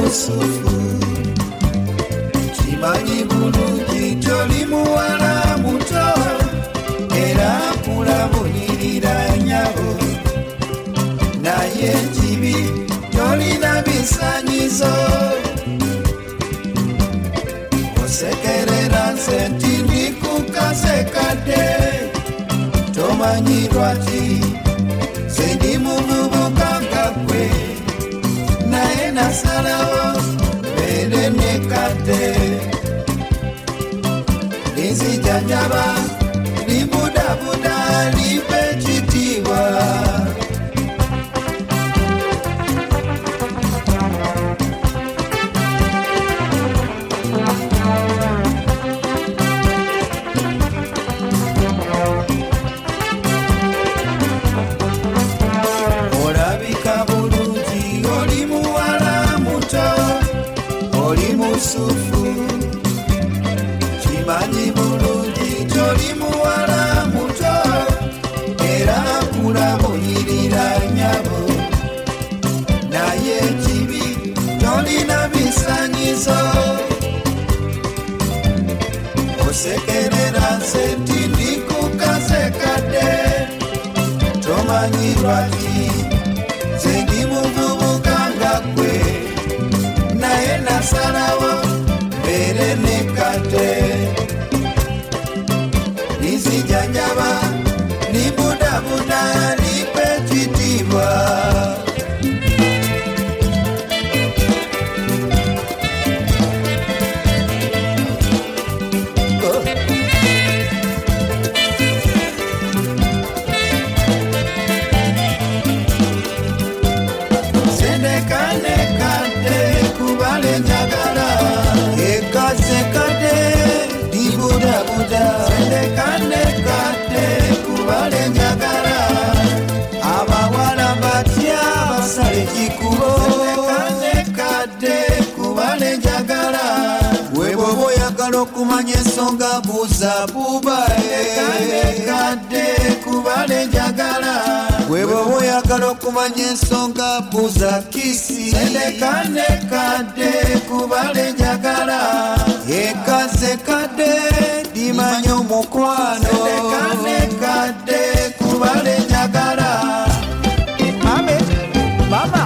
musufu kimanyi bulungi toli muwala muto era kulabulirira nyabo naye kibi tolina bisanyizo osekerera nsenti ndikukasekadde tomanyi lwaki sendi muvubuka nga ggwe naye nasalawo beere nekadde linzijanjaba libudabuda limpe ekitiibwa musufu kimanyi bulungi toli muwala muto era kulabulirira nyabo naye kibi tolina bisanyizo osekerera nsenti ndikukasekadde tomanyi lwaki zendi muvubuka nga ggwe naye nasalawo beere nekadde lizijanjaba libudabuda limpe ekitiibwa sendekanekadde kubale njagala ekasekadde dibudabuda sendekanekadde kubale njagala abawala batya basale kikubo sendekanekadde kubale njagala weboba oyagala okumanya ensonga buuza bubae sendekanekadde kubale njagala weboba oyagala okumanya ensonga buuza kisi sendekanekadde kubale njagala ekasekadde dimanya omukwano sendekanekadde kubale njagala mame mama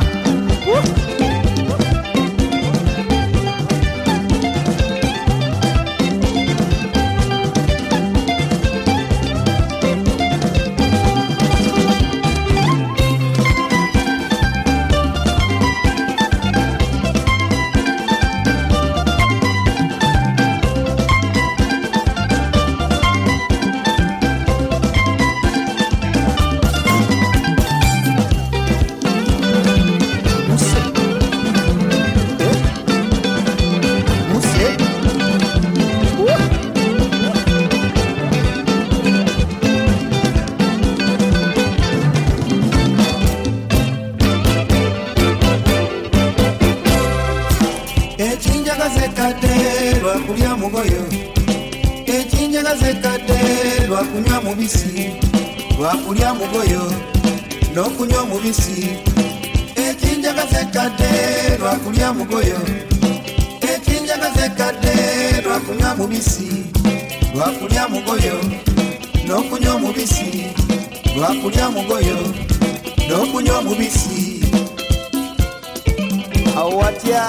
ekinjagazekadde lwakulya mugoyo ekinjagazekadde lwakunywa mubisi lwakulya mugoyo n'okunywa mubisi ekinjagazekadde lwakulya mugoyo ekinjagazekadde lwakunywa mubisi lwakulya mugoyo n'okunywa mubisi lwakulya mugoyo n'okunywa mubisi awo watya